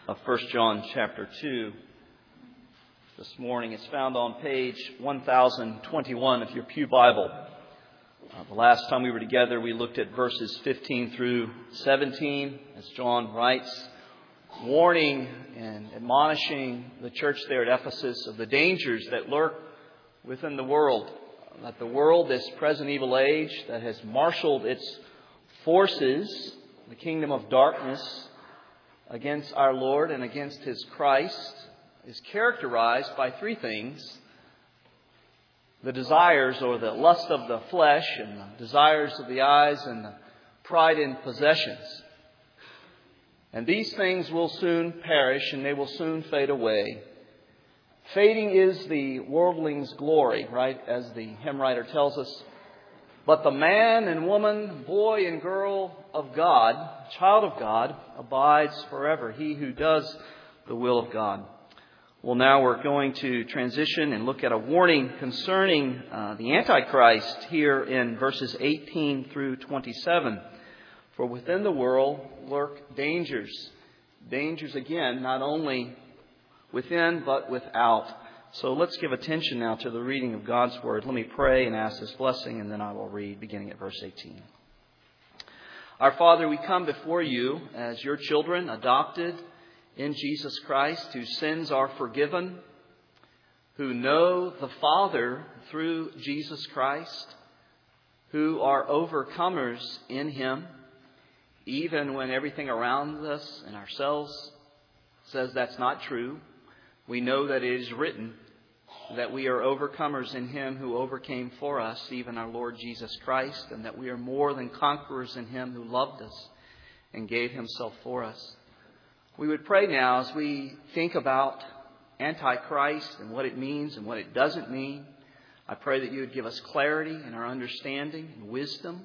of 1 John chapter 2 this morning. It's found on page 1021 of your Pew Bible. The last time we were together, we looked at verses 15 through 17, as John writes, warning and admonishing the church there at Ephesus of the dangers that lurk within the world. That the world, this present evil age that has marshaled its forces, the kingdom of darkness, against our Lord and against His Christ, is characterized by three things: the desires or the lust of the flesh, and the desires of the eyes, and the pride in possessions. And these things will soon perish, and they will soon fade away. Fading is the worldling's glory, right, as the hymn writer tells us. But the man and woman, boy and girl of God, child of God, abides forever. He who does the will of God. Well, now we're going to transition and look at a warning concerning the Antichrist here in verses 18 through 27. For within the world lurk dangers. Dangers, again, not only within but without. So let's give attention now to the reading of God's Word. Let me pray and ask this blessing, and then I will read beginning at verse 18. Our Father, we come before you as your children, adopted in Jesus Christ, whose sins are forgiven, who know the Father through Jesus Christ, who are overcomers in Him, even when everything around us and ourselves says that's not true. We know that it is written that we are overcomers in Him who overcame for us, even our Lord Jesus Christ, and that we are more than conquerors in Him who loved us and gave Himself for us. We would pray now as we think about Antichrist and what it means and what it doesn't mean. I pray that you would give us clarity in our understanding and wisdom,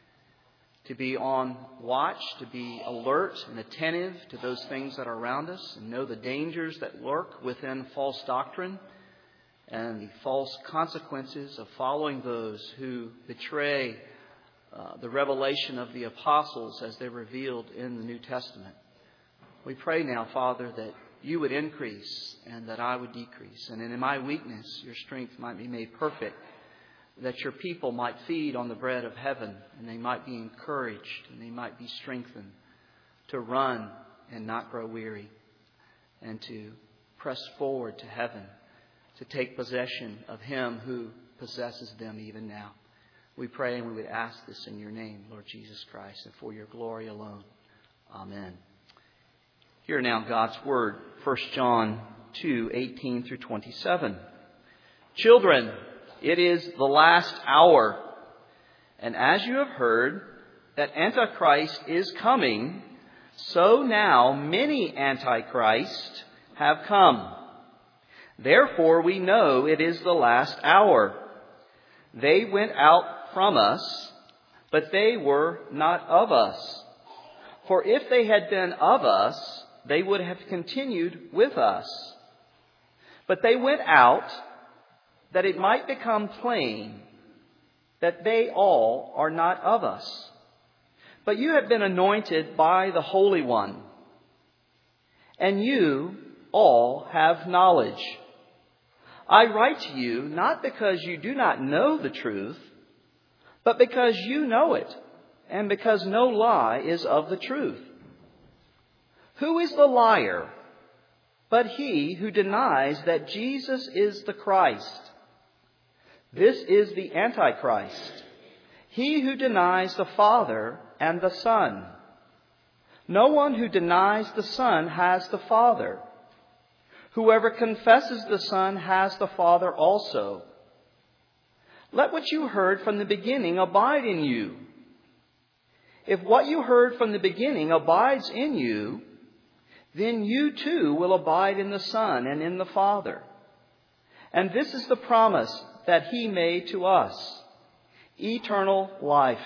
to be on watch, to be alert and attentive to those things that are around us, and know the dangers that lurk within false doctrine and the false consequences of following those who betray the revelation of the apostles as they're revealed in the New Testament. We pray now, Father, that you would increase and that I would decrease, and in my weakness your strength might be made perfect, that your people might feed on the bread of heaven, and they might be encouraged, and they might be strengthened to run and not grow weary, and to press forward to heaven, to take possession of Him who possesses them even now. We pray and we would ask this in your name, Lord Jesus Christ, and for your glory alone. Amen. Hear now God's Word, 1 John 2, 18 through 27. Children, it is the last hour, and as you have heard that Antichrist is coming, so now many Antichrists have come. Therefore we know it is the last hour. They went out from us, but they were not of us. For if they had been of us, they would have continued with us. But they went out that it might become plain that they all are not of us. But you have been anointed by the Holy One, and you all have knowledge. I write to you not because you do not know the truth, but because you know it, and because no lie is of the truth. Who is the liar but he who denies that Jesus is the Christ? This is the Antichrist, he who denies the Father and the Son. No one who denies the Son has the Father. Whoever confesses the Son has the Father also. Let what you heard from the beginning abide in you. If what you heard from the beginning abides in you, then you too will abide in the Son and in the Father. And this is the promise that He made to us, eternal life.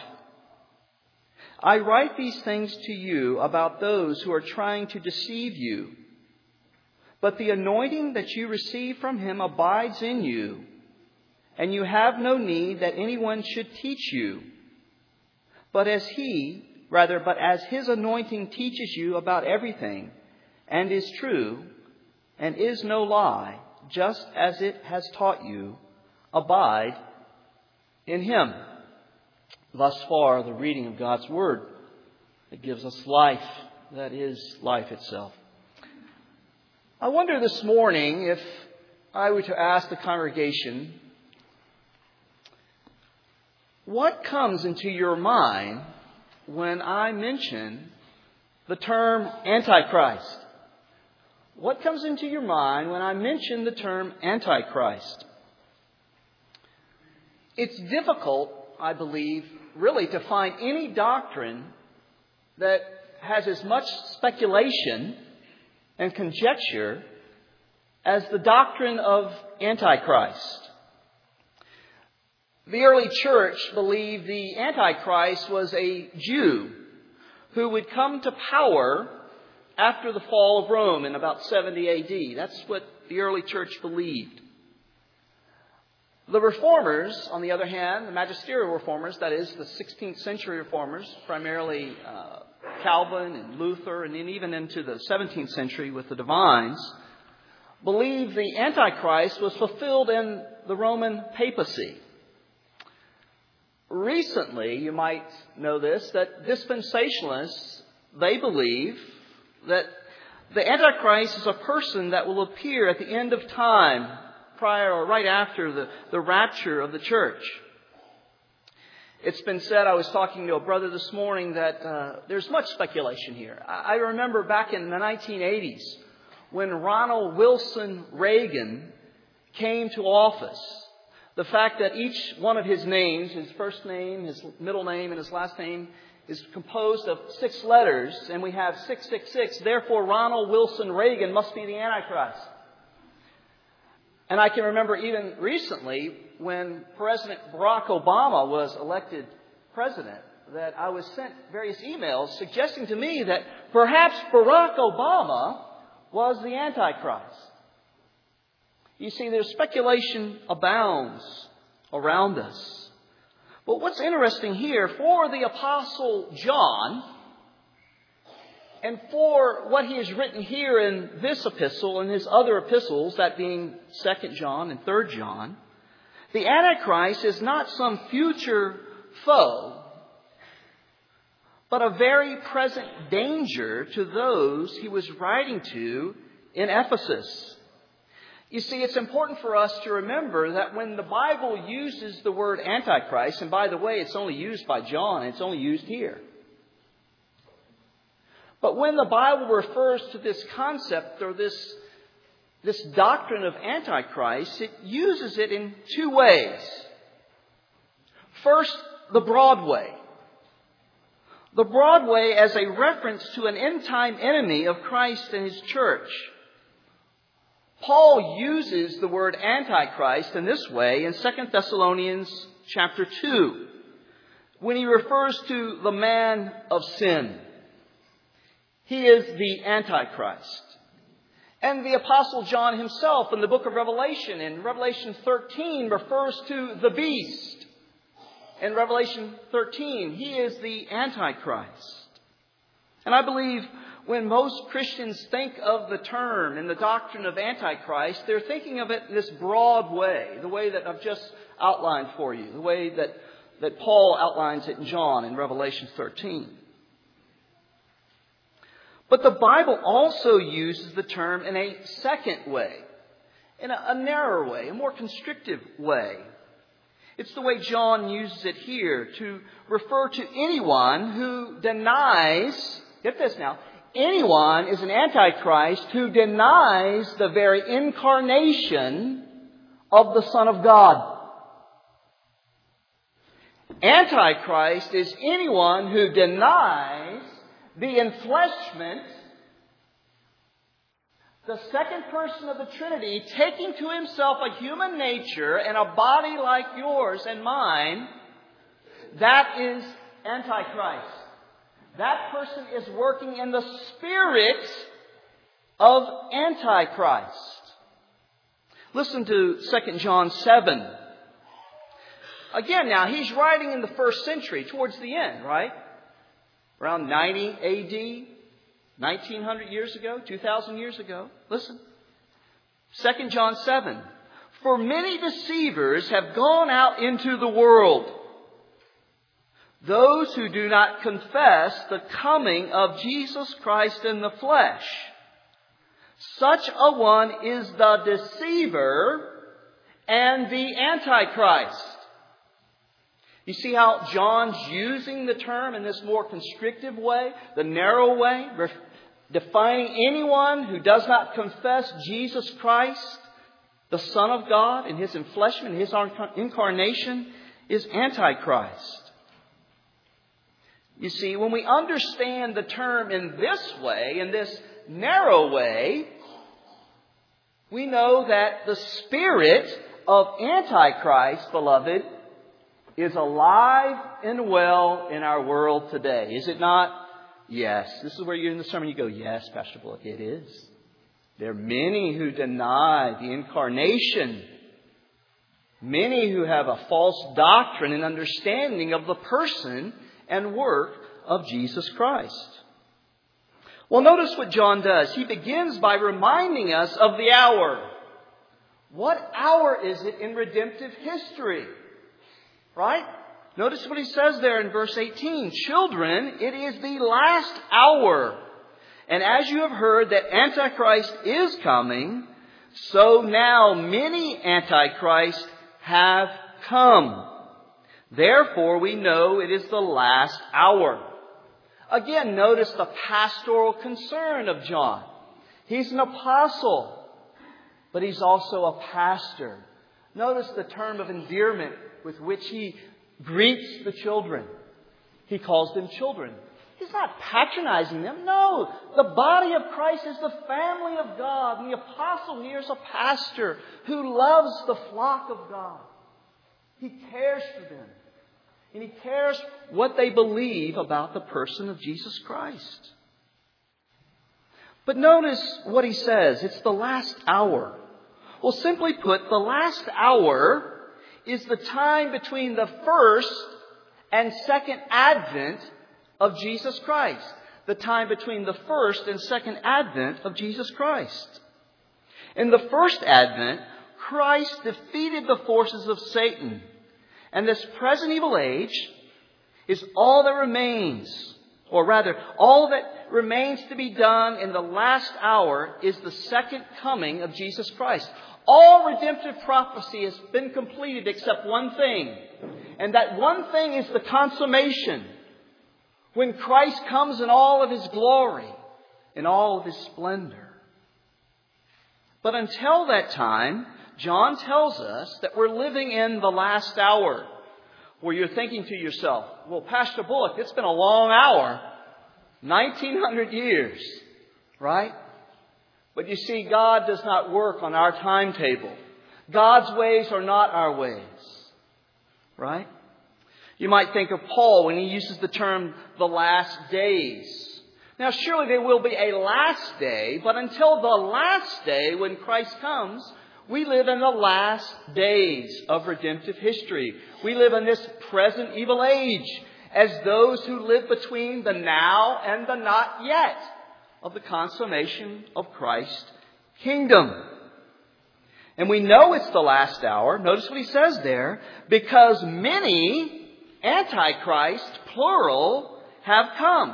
I write these things to you about those who are trying to deceive you. But the anointing that you receive from Him abides in you, and you have no need that anyone should teach you. But as His anointing teaches you about everything, and is true and is no lie, just as it has taught you, abide in Him. Thus far, the reading of God's Word that gives us life, that is life itself. I wonder this morning if I were to ask the congregation, what comes into your mind when I mention the term Antichrist? What comes into your mind when I mention the term Antichrist? It's difficult, I believe, really to find any doctrine that has as much speculation and conjecture as the doctrine of Antichrist. The early church believed the Antichrist was a Jew who would come to power after the fall of Rome in about 70 A.D. That's what the early church believed. The Reformers, on the other hand, the magisterial Reformers, that is, the 16th century Reformers, primarily Calvin and Luther, and then even into the 17th century with the Divines, believed the Antichrist was fulfilled in the Roman papacy. Recently, you might know this, that dispensationalists, they believe that the Antichrist is a person that will appear at the end of time, prior or right after the rapture of the church. It's been said, I was talking to a brother this morning, that there's much speculation here. I remember back in the 1980s when Ronald Wilson Reagan came to office, the fact that each one of his names, his first name, his middle name, and his last name, is composed of 6 letters, and we have 666. Therefore, Ronald Wilson Reagan must be the Antichrist. And I can remember even recently when President Barack Obama was elected president, that I was sent various emails suggesting to me that perhaps Barack Obama was the Antichrist. You see, there's speculation abounds around us. But what's interesting here, for the Apostle John, and for what he has written here in this epistle and his other epistles, that being 2 John and 3 John, the Antichrist is not some future foe, but a very present danger to those he was writing to in Ephesus. You see, it's important for us to remember that when the Bible uses the word Antichrist, and by the way, it's only used by John, it's only used here. But when the Bible refers to this concept or this doctrine of Antichrist, it uses it in 2 ways. First, the broad way. The broad way as a reference to an end-time enemy of Christ and His church. Paul uses the word Antichrist in this way in 2 Thessalonians chapter 2, when he refers to the man of sin. He is the Antichrist. And the Apostle John himself in the book of Revelation, in Revelation 13, refers to the beast. In Revelation 13, he is the Antichrist. And I believe when most Christians think of the term and the doctrine of Antichrist, they're thinking of it in this broad way, the way that I've just outlined for you, the way that Paul outlines it in John in Revelation 13. But the Bible also uses the term in a second way, in a narrower way, a more constrictive way. It's the way John uses it here to refer to anyone who denies, get this now, anyone is an Antichrist who denies the very incarnation of the Son of God. Antichrist is anyone who denies the enfleshment, the second person of the Trinity taking to himself a human nature and a body like yours and mine. That is Antichrist. That person is working in the spirit of Antichrist. Listen to 2 John 7. Again, now, he's writing in the 1st century, towards the end, right? Around 90 A.D., 1900 years ago, 2000 years ago. Listen. 2 John 7. For many deceivers have gone out into the world, those who do not confess the coming of Jesus Christ in the flesh. Such a one is the deceiver and the Antichrist. You see how John's using the term in this more constrictive way, the narrow way, defining anyone who does not confess Jesus Christ, the Son of God, in His enfleshment, His incarnation, is Antichrist. You see, when we understand the term in this way, in this narrow way, we know that the spirit of Antichrist, beloved, is alive and well in our world today. Is it not? Yes. This is where you're in the sermon, you go, yes, Pastor Bullock, it is. There are many who deny the incarnation. Many who have a false doctrine and understanding of the person and work of Jesus Christ. Well, notice what John does. He begins by reminding us of the hour. What hour is it in redemptive history? Right? Notice what he says there in verse 18. Children, it is the last hour. And as you have heard that Antichrist is coming, so now many Antichrists have come. Therefore, we know it is the last hour. Again, notice the pastoral concern of John. He's an apostle, but he's also a pastor. Notice the term of endearment with which he greets the children. He calls them children. He's not patronizing them. No, the body of Christ is the family of God. And the apostle here is a pastor who loves the flock of God. He cares for them. And he cares what they believe about the person of Jesus Christ. But notice what he says. It's the last hour. Well, simply put, the last hour is the time between the first and second advent of Jesus Christ. The time between the first and second advent of Jesus Christ. In the first advent, Christ defeated the forces of Satan. And this present evil age is all that remains. Or rather, all that remains to be done in the last hour is the second coming of Jesus Christ. All redemptive prophecy has been completed except one thing. And that one thing is the consummation. When Christ comes in all of His glory, in all of His splendor. But until that time, John tells us that we're living in the last hour. Where you're thinking to yourself, well, Pastor Bullock, it's been a long hour. 1900 years. Right? But you see, God does not work on our timetable. God's ways are not our ways. Right? You might think of Paul when he uses the term the last days. Now, surely there will be a last day, but until the last day when Christ comes, we live in the last days of redemptive history. We live in this present evil age as those who live between the now and the not yet of the consummation of Christ's kingdom. And we know it's the last hour. Notice what he says there. Because many Antichrist, plural, have come.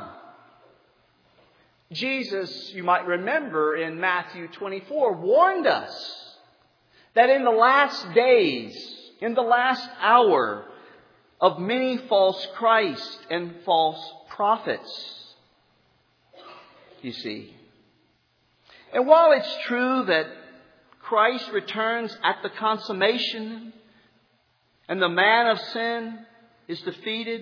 Jesus, you might remember in Matthew 24, warned us that in the last days, in the last hour, of many false Christ and false prophets. You see. And while it's true that Christ returns at the consummation and the man of sin is defeated,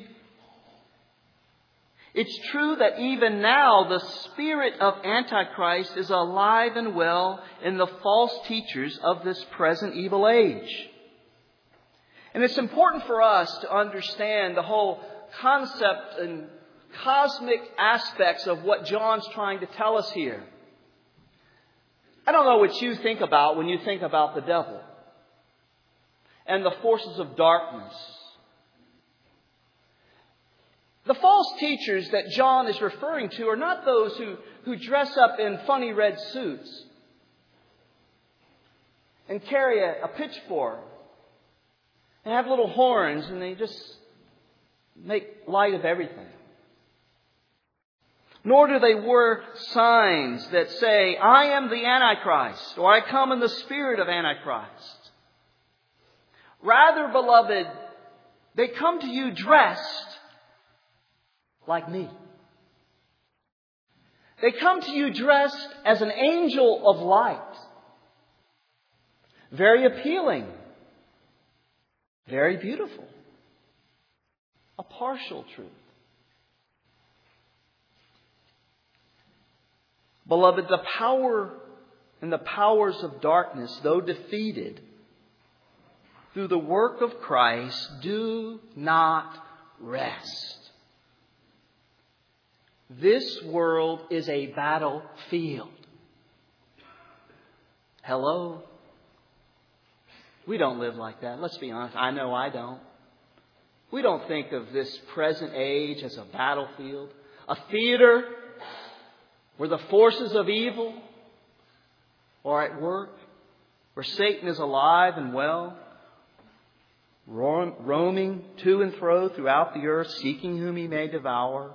it's true that even now the spirit of Antichrist is alive and well in the false teachers of this present evil age. And it's important for us to understand the whole concept and cosmic aspects of what John's trying to tell us here. I don't know what you think about when you think about the devil and the forces of darkness. The false teachers that John is referring to are not those who dress up in funny red suits and carry a pitchfork and have little horns and they just make light of everything. Nor do they wear signs that say, I am the Antichrist, or I come in the spirit of Antichrist. Rather, beloved, they come to you dressed like me. They come to you dressed as an angel of light. Very appealing. Very beautiful. A partial truth. Beloved, the power and the powers of darkness, though defeated through the work of Christ, do not rest. This world is a battlefield. Hello? We don't live like that. Let's be honest. I know I don't. We don't think of this present age as a battlefield, a theater where the forces of evil are at work, where Satan is alive and well, roaming to and fro throughout the earth, seeking whom he may devour.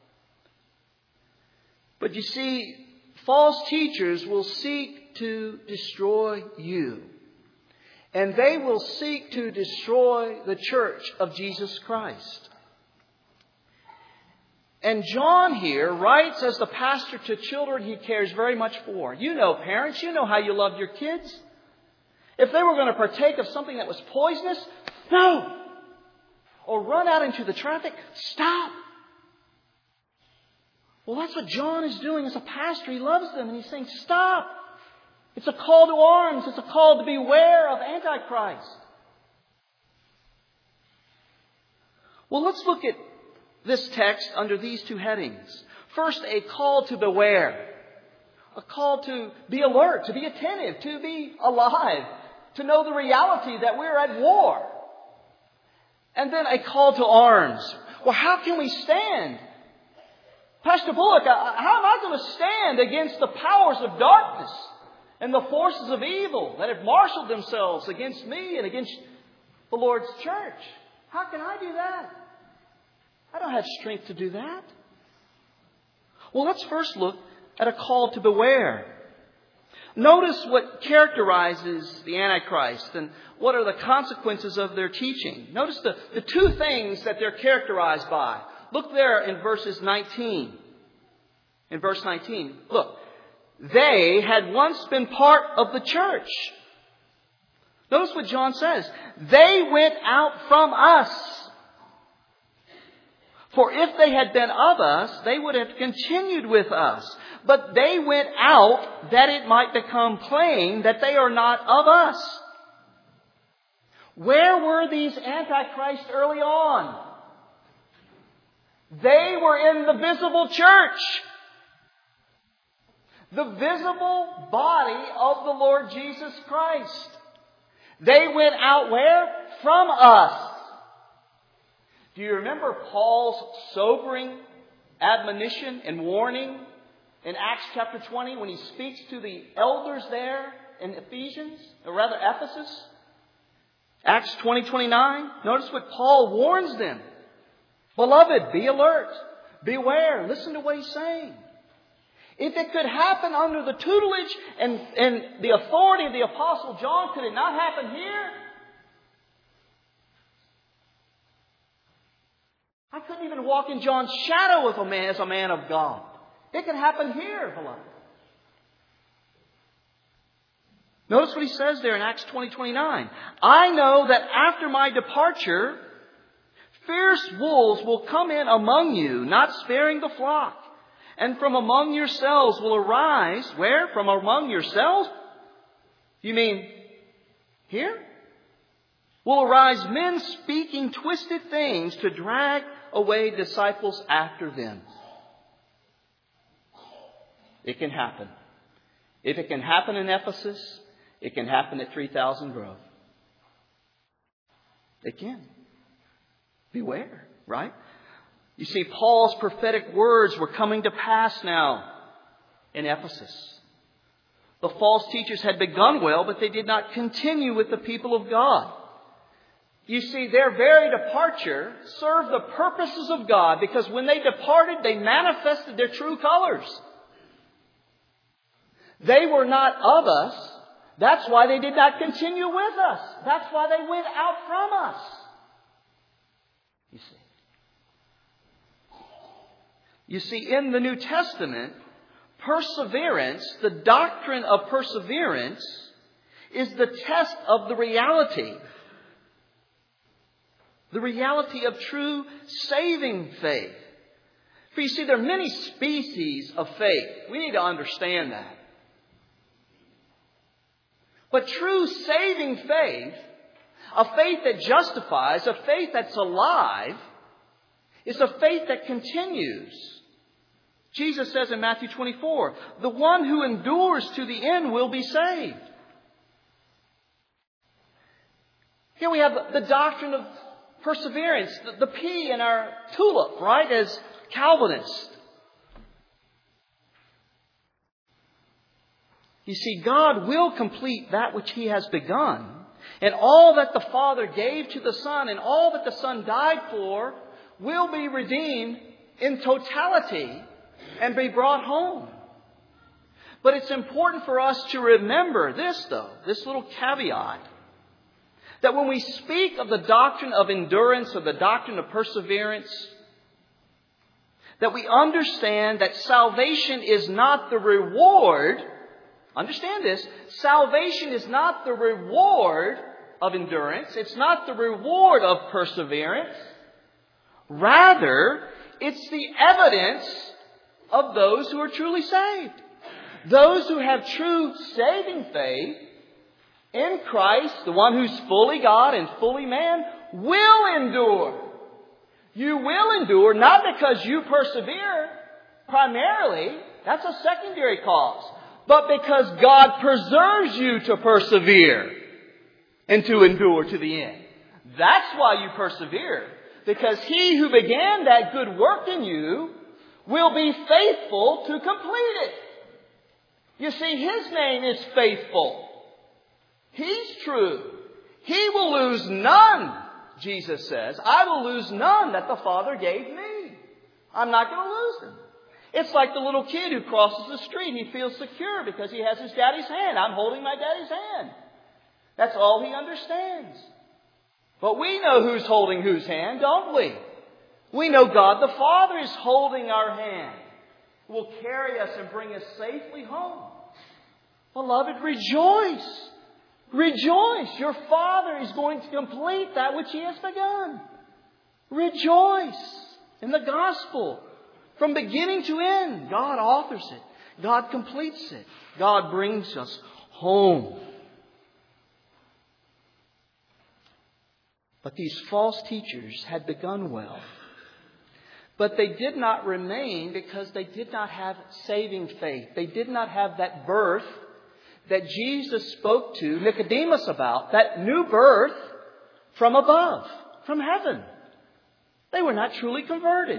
But you see, false teachers will seek to destroy you. And they will seek to destroy the church of Jesus Christ. And John here writes as the pastor to children he cares very much for. You know, parents, you know how you love your kids. If they were going to partake of something that was poisonous, no. Or run out into the traffic, stop. Well, that's what John is doing as a pastor. He loves them and he's saying, stop. It's a call to arms. It's a call to beware of Antichrist. Well, let's look at this text under these two headings. First, a call to beware. A call to be alert, to be attentive, to be alive, to know the reality that we're at war. And then a call to arms. Well, how can we stand? Pastor Bullock, how am I going to stand against the powers of darkness and the forces of evil that have marshaled themselves against me and against the Lord's church? How can I do that? I don't have strength to do that. Well, let's first look at a call to beware. Notice what characterizes the Antichrist and what are the consequences of their teaching. Notice the two things that they're characterized by. Look there in verses 19. In verse 19, look. They had once been part of the church. Notice what John says. They went out from us. For if they had been of us, they would have continued with us. But they went out that it might become plain that they are not of us. Where were these antichrists early on? They were in the visible church. The visible body of the Lord Jesus Christ. They went out where? From us. Do you remember Paul's sobering admonition and warning in Acts chapter 20 when he speaks to the elders there in Ephesus? Acts 20:29. Notice what Paul warns them. Beloved, be alert. Beware. Listen to what he's saying. If it could happen under the tutelage and the authority of the Apostle John, could it not happen here? I couldn't even walk in John's shadow as a man of God. It can happen here, beloved. Notice what he says there in Acts 20:29. I know that after my departure, fierce wolves will come in among you, not sparing the flock. And from among yourselves will arise, where? From among yourselves? You mean here? Will arise men speaking twisted things to drag away disciples after them. It can happen. If it can happen in Ephesus, it can happen at 3000 Grove. It can. Beware, right? You see, Paul's prophetic words were coming to pass now in Ephesus. The false teachers had begun well, but they did not continue with the people of God. You see, their very departure served the purposes of God, because when they departed, they manifested their true colors. They were not of us. That's why they did not continue with us. That's why they went out from us. You see, in the New Testament, perseverance, the doctrine of perseverance, is the test of the reality. The reality of true saving faith. For you see, there are many species of faith. We need to understand that. But true saving faith, a faith that justifies, a faith that's alive, is a faith that continues. Jesus says in Matthew 24, the one who endures to the end will be saved. Here we have the doctrine of perseverance, the P in our tulip, right, as Calvinists. You see, God will complete that which He has begun. And all that the Father gave to the Son and all that the Son died for will be redeemed in totality and be brought home. But it's important for us to remember this, though, this little caveat, that when we speak of the doctrine of endurance or the doctrine of perseverance, that we understand that salvation is not the reward. Understand this. Salvation is not the reward of endurance. It's not the reward of perseverance. Rather, it's the evidence of those who are truly saved. Those who have true saving faith in Christ, the one who's fully God and fully man, will endure. You will endure not because you persevere, primarily, that's a secondary cause, but because God preserves you to persevere and to endure to the end. That's why you persevere, because He who began that good work in you will be faithful to complete it. You see, His name is faithful. He's true. He will lose none, Jesus says. I will lose none that the Father gave me. I'm not going to lose them. It's like the little kid who crosses the street. He feels secure because he has his daddy's hand. I'm holding my daddy's hand. That's all he understands. But we know who's holding whose hand, don't we? We know God the Father is holding our hand. Will carry us and bring us safely home. Beloved, rejoice. Rejoice. Your Father is going to complete that which He has begun. Rejoice in the gospel. From beginning to end, God authors it. God completes it. God brings us home. But these false teachers had begun well. But they did not remain because they did not have saving faith. They did not have that birth that Jesus spoke to Nicodemus about, that new birth from above, from heaven. They were not truly converted.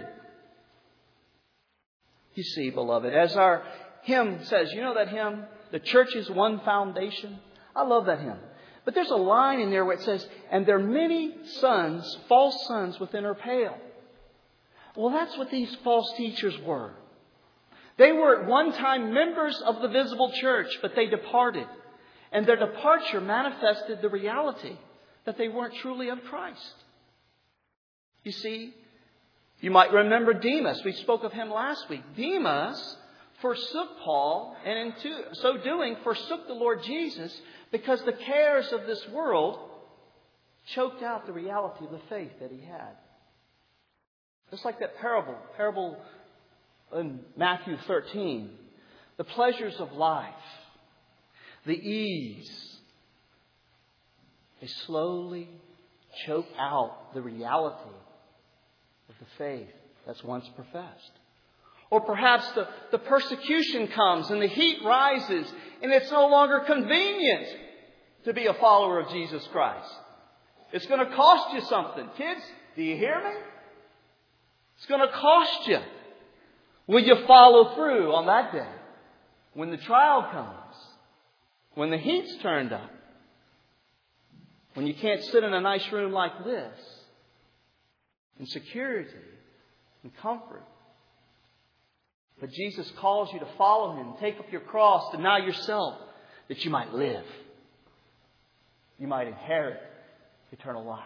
You see, beloved, as our hymn says, you know that hymn, the church is one foundation? I love that hymn. But there's a line in there where it says, and there are many sons, false sons within her pale. Well, that's what these false teachers were. They were at one time members of the visible church, but they departed. And their departure manifested the reality that they weren't truly of Christ. You see, you might remember Demas. We spoke of him last week. Demas forsook Paul, and in so doing forsook the Lord Jesus, because the cares of this world choked out the reality of the faith that he had. Just like that parable in Matthew 13. The pleasures of life, the ease, they slowly choke out the reality of the faith that's once professed. Or perhaps the persecution comes and the heat rises and it's no longer convenient to be a follower of Jesus Christ. It's going to cost you something. Kids, do you hear me? It's going to cost you. Will you follow through on that day? When the trial comes. When the heat's turned up. When you can't sit in a nice room like this. In security and comfort. But Jesus calls you to follow Him. Take up your cross. Deny yourself. That you might live. You might inherit eternal life.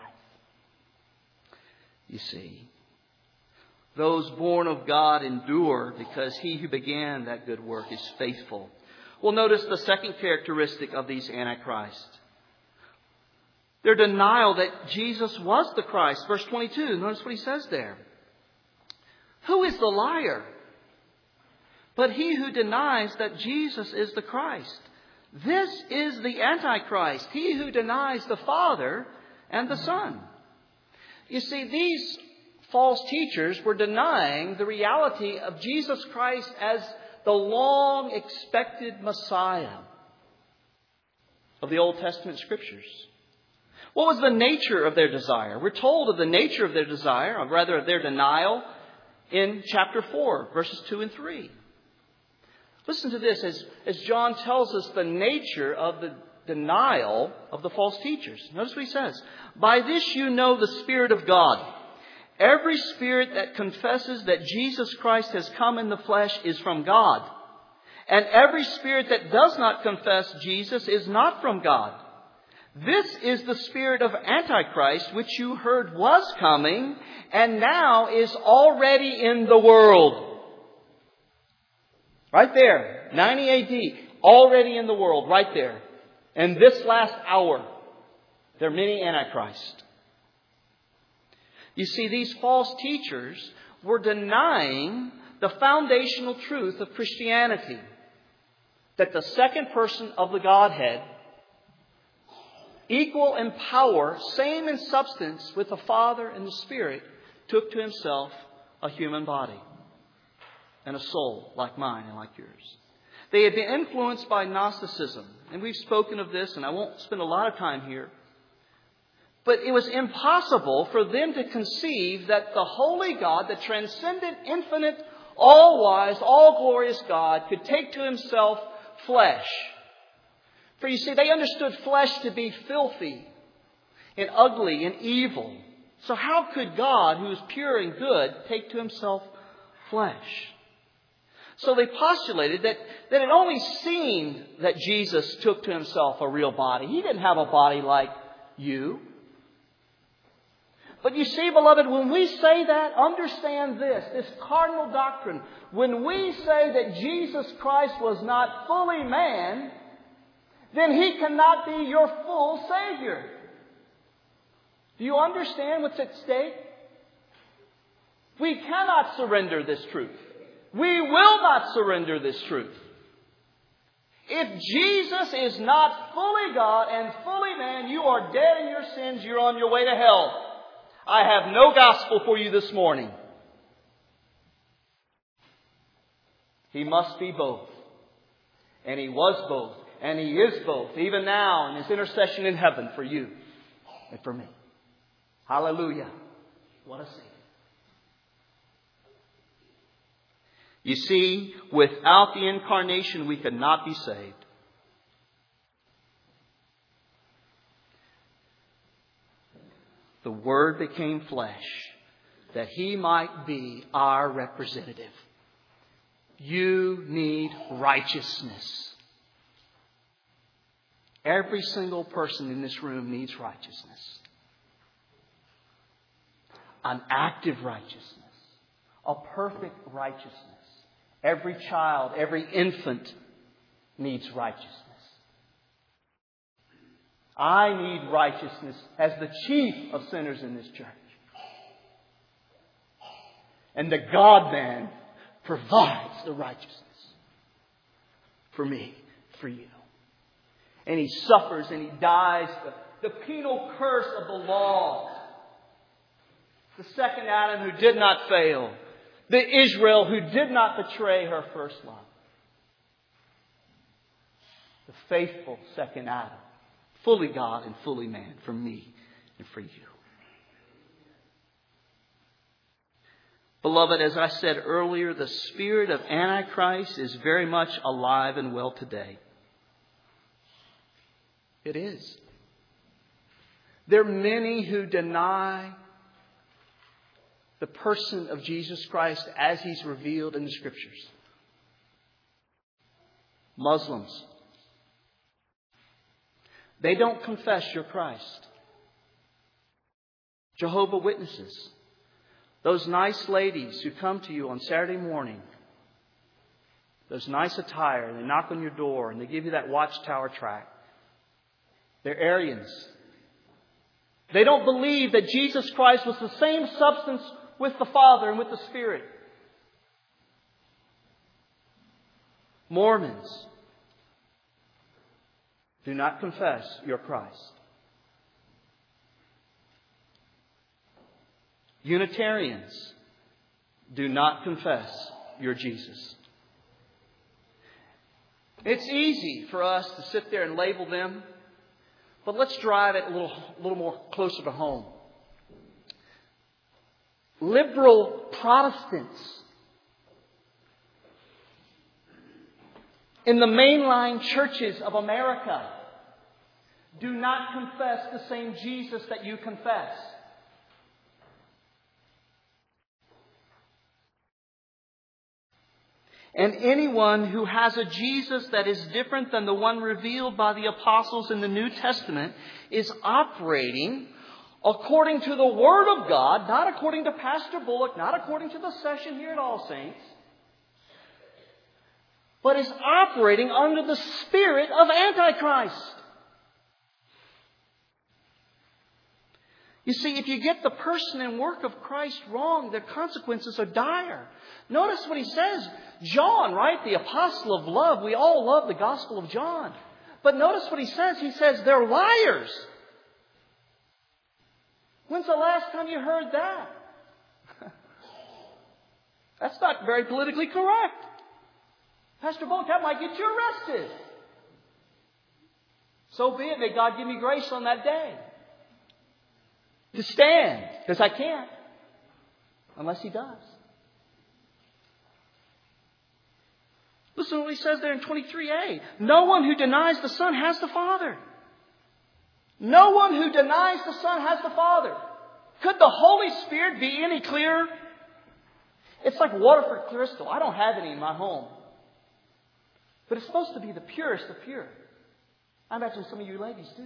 You see, those born of God endure because He who began that good work is faithful. Well, notice the second characteristic of these antichrists. Their denial that Jesus was the Christ. Verse 22, notice what he says there. Who is the liar? But he who denies that Jesus is the Christ. This is the Antichrist, he who denies the Father and the Son. You see, these false teachers were denying the reality of Jesus Christ as the long-expected Messiah of the Old Testament Scriptures. What was the nature of their desire? We're told of the nature of their desire, or rather of their denial, in chapter 4, verses 2 and 3. Listen to this as John tells us the nature of the denial of the false teachers. Notice what he says. By this you know the Spirit of God. Every spirit that confesses that Jesus Christ has come in the flesh is from God. And every spirit that does not confess Jesus is not from God. This is the spirit of Antichrist, which you heard was coming and now is already in the world. Right there, 90 AD, already in the world, right there. And this last hour, there are many antichrists. You see, these false teachers were denying the foundational truth of Christianity. That the second person of the Godhead, equal in power, same in substance with the Father and the Spirit, took to Himself a human body and a soul like mine and like yours. They had been influenced by Gnosticism. And we've spoken of this, and I won't spend a lot of time here. But it was impossible for them to conceive that the holy God, the transcendent, infinite, all-wise, all-glorious God, could take to Himself flesh. For you see, they understood flesh to be filthy and ugly and evil. So how could God, who is pure and good, take to Himself flesh? So they postulated that it only seemed that Jesus took to Himself a real body. He didn't have a body like you. But you see, beloved, when we say that, understand this cardinal doctrine. When we say that Jesus Christ was not fully man, then He cannot be your full Savior. Do you understand what's at stake? We cannot surrender this truth. We will not surrender this truth. If Jesus is not fully God and fully man, you are dead in your sins. You're on your way to hell. I have no gospel for you this morning. He must be both. And He was both. And He is both. Even now in His intercession in heaven for you and for me. Hallelujah. What a Savior. You see, without the incarnation, we could not be saved. The Word became flesh that He might be our representative. You need righteousness. Every single person in this room needs righteousness. An active righteousness. A perfect righteousness. Every child, every infant needs righteousness. I need righteousness as the chief of sinners in this church. And the God-man provides the righteousness for me, for you. And He suffers and He dies the penal curse of the law. The second Adam who did not fail. The Israel who did not betray her first love. The faithful second Adam. Fully God and fully man for me and for you. Beloved, as I said earlier, the spirit of Antichrist is very much alive and well today. It is. There are many who deny the person of Jesus Christ as He's revealed in the Scriptures. Muslims. They don't confess you're Christ. Jehovah's Witnesses. Those nice ladies who come to you on Saturday morning. Those nice attire. And they knock on your door and they give you that Watchtower tract. They're Arians. They don't believe that Jesus Christ was the same substance with the Father and with the Spirit. Mormons. Do not confess you're Christ. Unitarians. Do not confess you're Jesus. It's easy for us to sit there and label them, but let's drive it a little more closer to home. Liberal Protestants in the mainline churches of America do not confess the same Jesus that you confess. And anyone who has a Jesus that is different than the one revealed by the apostles in the New Testament is operating according to the Word of God, not according to Pastor Bullock, not according to the session here at All Saints, but is operating under the spirit of Antichrist. You see, if you get the person and work of Christ wrong, the consequences are dire. Notice what he says. John, right? The apostle of love. We all love the Gospel of John. But notice what he says. He says they're liars. When's the last time you heard that? That's not very politically correct. Pastor Bullock, that might get you arrested. So be it. May God give me grace on that day to stand, because I can't unless He does. Listen to what he says there in 23a. No one who denies the Son has the Father. No one who denies the Son has the Father. Could the Holy Spirit be any clearer? It's like Waterford crystal. I don't have any in my home. But it's supposed to be the purest of pure. I imagine some of you ladies do.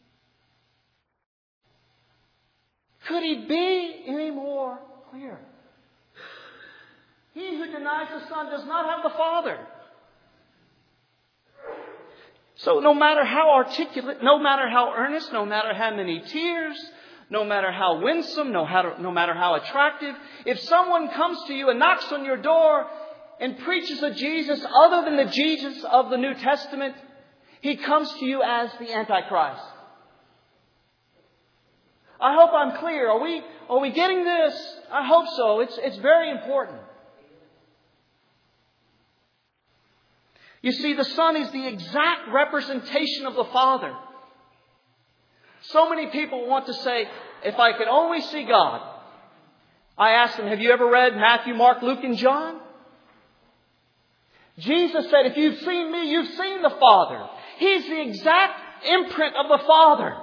Could He be any more clear? He who denies the Son does not have the Father. So no matter how articulate, no matter how earnest, no matter how many tears, no matter how winsome, no matter how attractive, if someone comes to you and knocks on your door and preaches a Jesus other than the Jesus of the New Testament, he comes to you as the Antichrist. I hope I'm clear. Are we getting this? I hope so. It's very important. You see, the Son is the exact representation of the Father. So many people want to say, if I could only see God. I asked them, have you ever read Matthew, Mark, Luke, and John? Jesus said, if you've seen me, you've seen the Father. He's the exact imprint of the Father.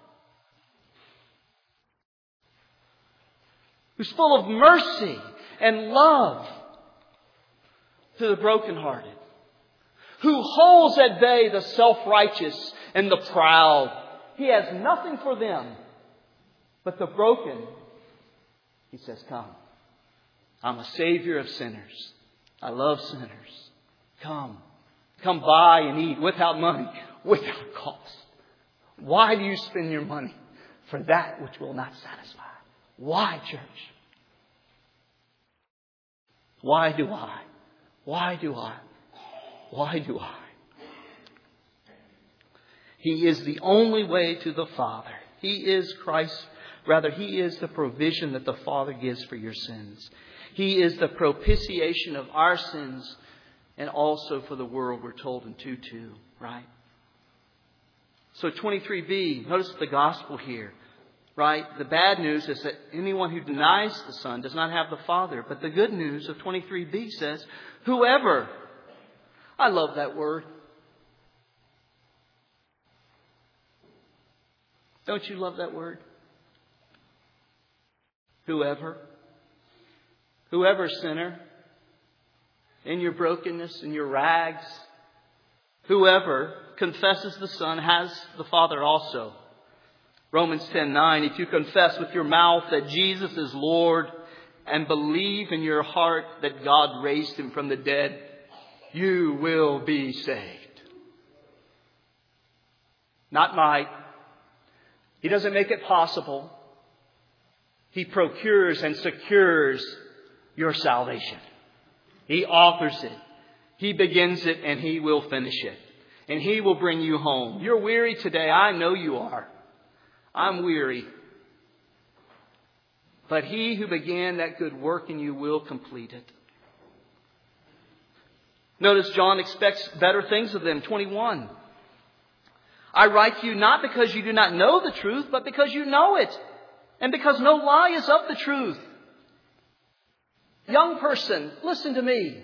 Who's full of mercy and love to the brokenhearted. Who holds at bay the self-righteous and the proud. He has nothing for them but the broken. He says, come. I'm a Savior of sinners. I love sinners. Come. Come buy and eat without money, without cost. Why do you spend your money for that which will not satisfy? Why, church? Why do I? Why do I? Why do I? He is the only way to the Father. He is Christ. Rather, He is the provision that the Father gives for your sins. He is the propitiation of our sins and also for the world, we're told in 2:2, right? So 23b, notice the gospel here. Right? The bad news is that anyone who denies the Son does not have the Father. But the good news of 23b says, whoever. I love that word. Don't you love that word? Whoever. Whoever, sinner, in your brokenness, in your rags, whoever confesses the Son has the Father also. Romans 10:9, if you confess with your mouth that Jesus is Lord and believe in your heart that God raised Him from the dead, you will be saved. Not might. He doesn't make it possible. He procures and secures your salvation. He offers it. He begins it and He will finish it. And He will bring you home. You're weary today. I know you are. I'm weary. But He who began that good work in you will complete it. Notice John expects better things of them. 21. I write to you not because you do not know the truth, but because you know it. And because no lie is of the truth. Young person, listen to me.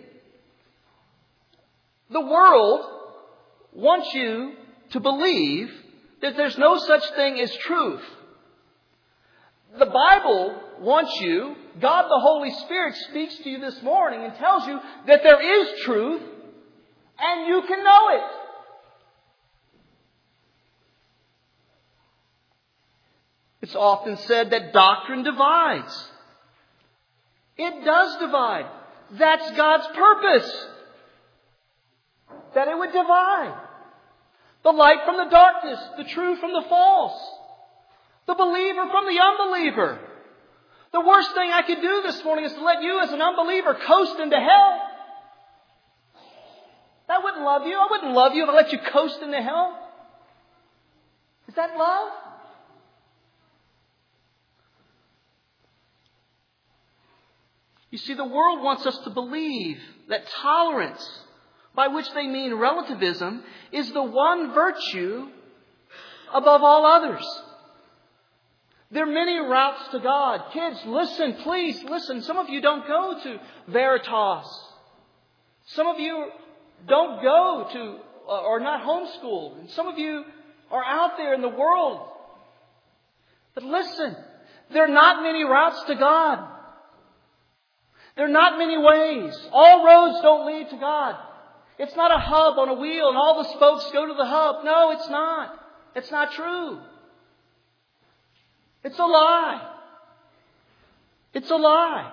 The world wants you to believe that there's no such thing as truth. The Bible wants you, God the Holy Spirit speaks to you this morning and tells you that there is truth and you can know it. It's often said that doctrine divides. It does divide. That's God's purpose. That it would divide. The light from the darkness, the true from the false, the believer from the unbeliever. The worst thing I could do this morning is to let you as an unbeliever coast into hell. That wouldn't love you. I wouldn't love you if I let you coast into hell. Is that love? You see, the world wants us to believe that tolerance, by which they mean relativism, is the one virtue above all others. There are many routes to God. Kids, listen, please listen. Some of you don't go to Veritas. Some of you don't go to or not homeschooled. And some of you are out there in the world. But listen, there are not many routes to God. There are not many ways. All roads don't lead to God. It's not a hub on a wheel and all the spokes go to the hub. No, it's not. It's not true. It's a lie. It's a lie.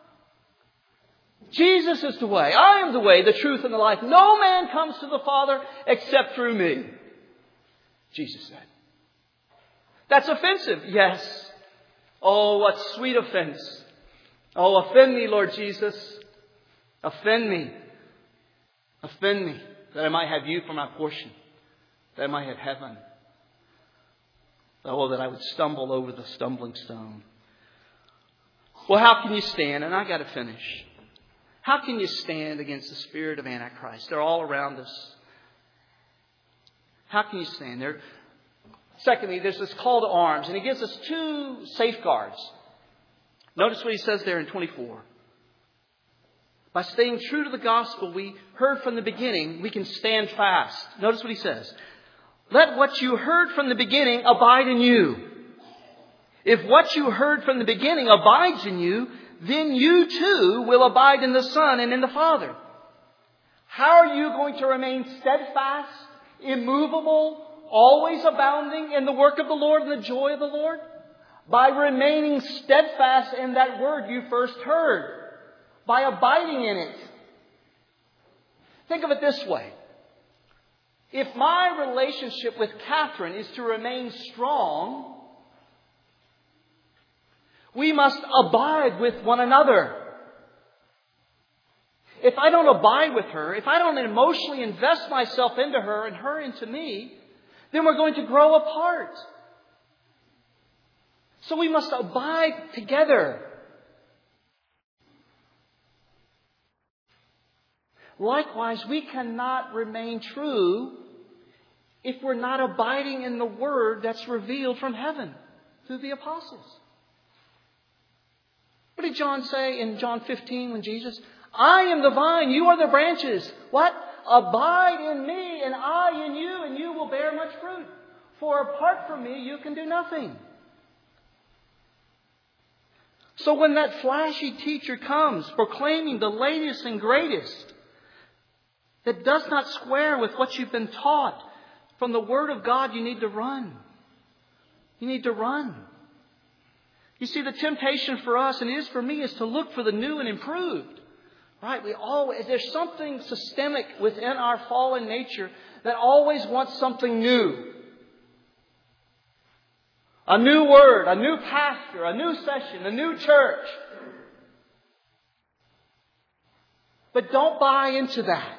Jesus is the way. I am the way, the truth, and the life. No man comes to the Father except through me. Jesus said. That's offensive. Yes. Oh, what sweet offense. Oh, offend me, Lord Jesus. Offend me. Offend me, that I might have you for my portion, that I might have heaven. Oh, that I would stumble over the stumbling stone. Well, how can you stand? And I got to finish. How can you stand against the spirit of Antichrist? They're all around us. How can you stand there? Secondly, there's this call to arms, and he gives us two safeguards. Notice what he says there in 24. By staying true to the gospel we heard from the beginning, we can stand fast. Notice what he says. Let what you heard from the beginning abide in you. If what you heard from the beginning abides in you, then you too will abide in the Son and in the Father. How are you going to remain steadfast, immovable, always abounding in the work of the Lord and the joy of the Lord? By remaining steadfast in that word you first heard. By abiding in it. Think of it this way. If my relationship with Catherine is to remain strong, we must abide with one another. If I don't abide with her, if I don't emotionally invest myself into her and her into me, then we're going to grow apart. So we must abide together. Likewise, we cannot remain true if we're not abiding in the Word that's revealed from heaven. through the apostles. What did John say in John 15 when Jesus, I am the vine, you are the branches. What? Abide in me and I in you, and you will bear much fruit. For apart from me, you can do nothing. So when that flashy teacher comes proclaiming the latest and greatest that does not square with what you've been taught from the Word of God, you need to run. You need to run. You see, the temptation for us, and it is for me, is to look for the new and improved. Right? There's something systemic within our fallen nature that always wants something new. A new word, a new pastor, a new session, a new church. But don't buy into that.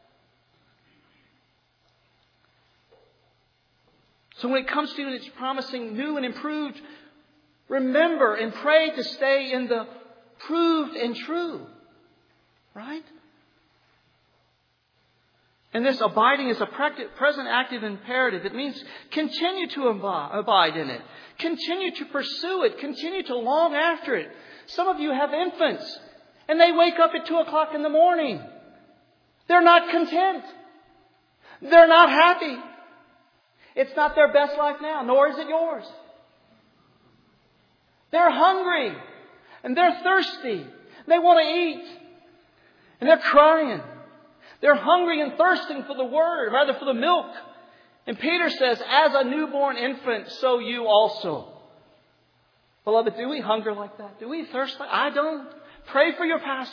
So when it comes to it's promising new and improved, remember and pray to stay in the proved and true. Right? And this abiding is a present active imperative. It means continue to abide in it. Continue to pursue it. Continue to long after it. Some of you have infants and they wake up at 2 o'clock in the morning. They're not content. They're not happy. It's not their best life now, nor is it yours. They're hungry and they're thirsty. They want to eat and they're crying. They're hungry and thirsting for the Word, rather for the milk. And Peter says, as a newborn infant, so you also. Beloved, do we hunger like that? Do we thirst like that? I don't. Pray for your pastor.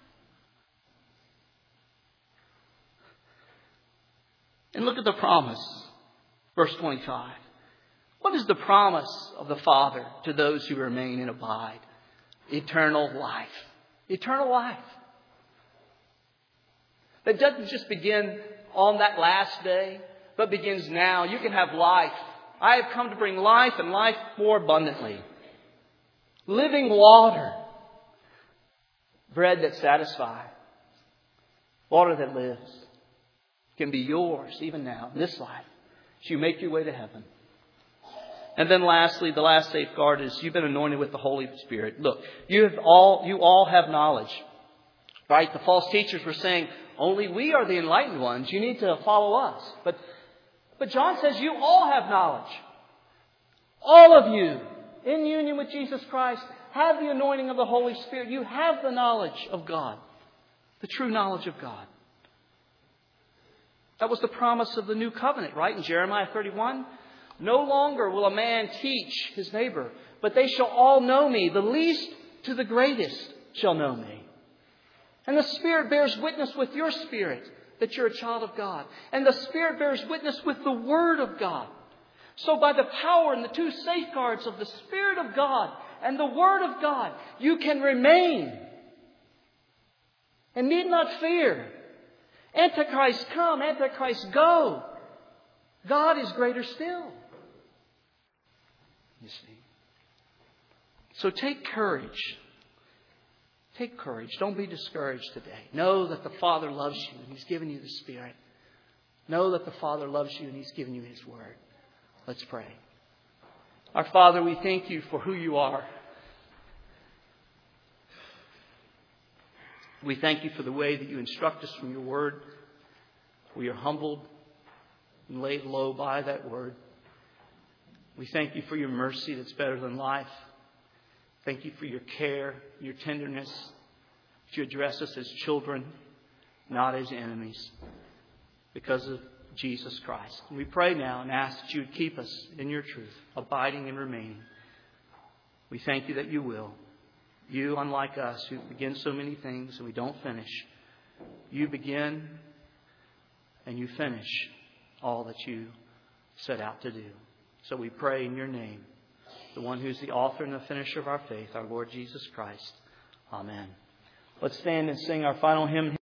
And look at the promise. Verse 25. What is the promise of the Father to those who remain and abide? Eternal life. Eternal life. That doesn't just begin on that last day, but begins now. You can have life. I have come to bring life and life more abundantly. Living water. Bread that satisfies. Water that lives. Can be yours even now, in this life, as you make your way to heaven. And then lastly, the last safeguard is you've been anointed with the Holy Spirit. Look, you all have knowledge. Right? The false teachers were saying, only we are the enlightened ones. You need to follow us. But John says you all have knowledge. All of you, in union with Jesus Christ, have the anointing of the Holy Spirit. You have the knowledge of God. The true knowledge of God. That was the promise of the new covenant, right? In Jeremiah 31. No longer will a man teach his neighbor, but they shall all know me. The least to the greatest shall know me. And the Spirit bears witness with your spirit that you're a child of God. And the Spirit bears witness with the Word of God. So by the power and the two safeguards of the Spirit of God and the Word of God, you can remain and need not fear. Antichrist come, Antichrist go. God is greater still. You see. So take courage. Take courage. Don't be discouraged today. Know that the Father loves you and He's given you the Spirit. Know that the Father loves you and He's given you His Word. Let's pray. Our Father, we thank You for who You are. We thank You for the way that You instruct us from Your Word. We are humbled and laid low by that Word. We thank You for Your mercy that's better than life. Thank You for Your care, Your tenderness. That You address us as children, not as enemies, because of Jesus Christ. And we pray now and ask that You would keep us in Your truth, abiding and remaining. We thank You that You will. You, unlike us, who begin so many things and we don't finish. You begin and You finish all that You set out to do. So we pray in Your name, the one who's the author and the finisher of our faith, our Lord Jesus Christ. Amen. Let's stand and sing our final hymn.